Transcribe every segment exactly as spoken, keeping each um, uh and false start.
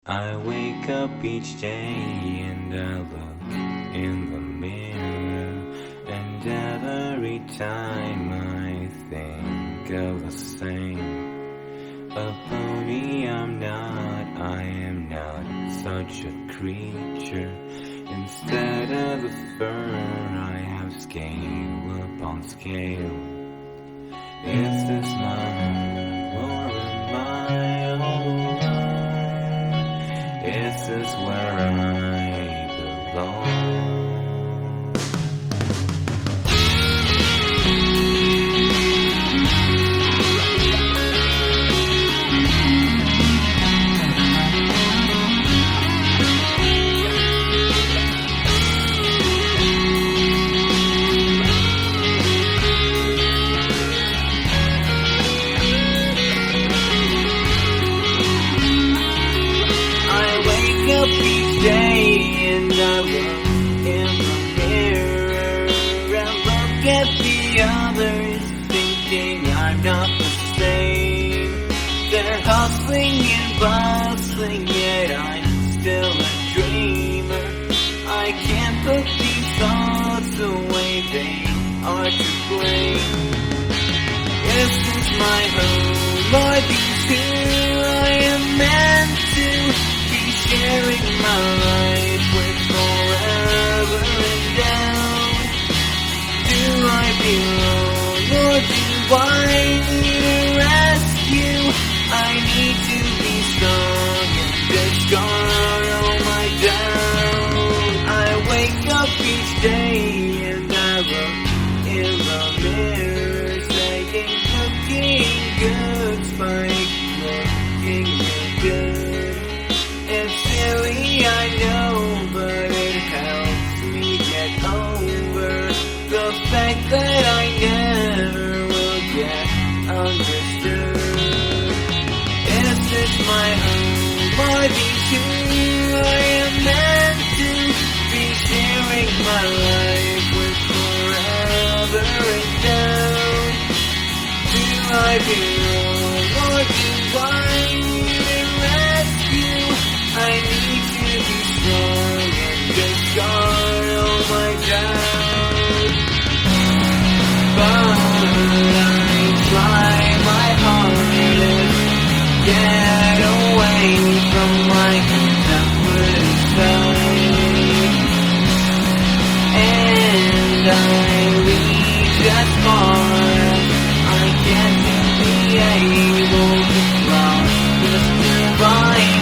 I wake up each day and I look in the mirror, and every time I think of the same. A pony I'm not, I am not such a creature. Instead of the fur I have scale upon scale. Is this my home or am I alone? Is this where I belong? Each day and I look in the mirror and look at the others, thinking I'm not the same. They're hustling and bustling, yet I'm still a dreamer. I can't put these thoughts away, they are to blame. This is my home, are these who I am meant to sharing my life with forever and down? Do I belong or do I need a rescue? I need to be strong and discard all my doubt. I wake up each day and I look in the mirror, saying looking good, Spike, looking good. It's silly, I know, but it helps me get over the fact that I never will get understood. Is this my home? Are these who I am meant to be, sharing my life with forever and down? Do I belong or do I need a rescue? I need to be strong and discard all my doubt. But I try my hardest, get away from my helpless side, and I reach as far as I can to be able to fly, just divine.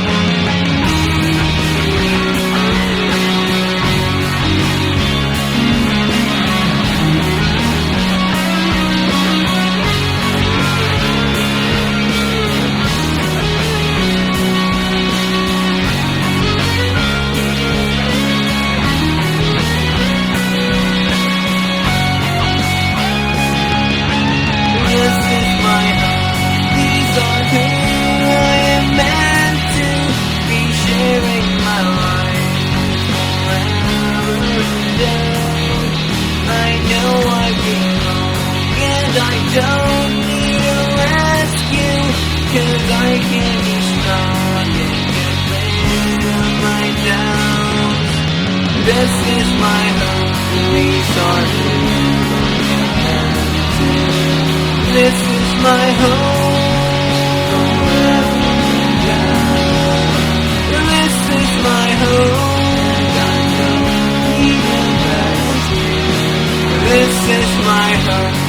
I don't need a rescue, 'cause I can be strong and get rid of my doubts. This is my home, these are the This is my home, this is my home, this is my home.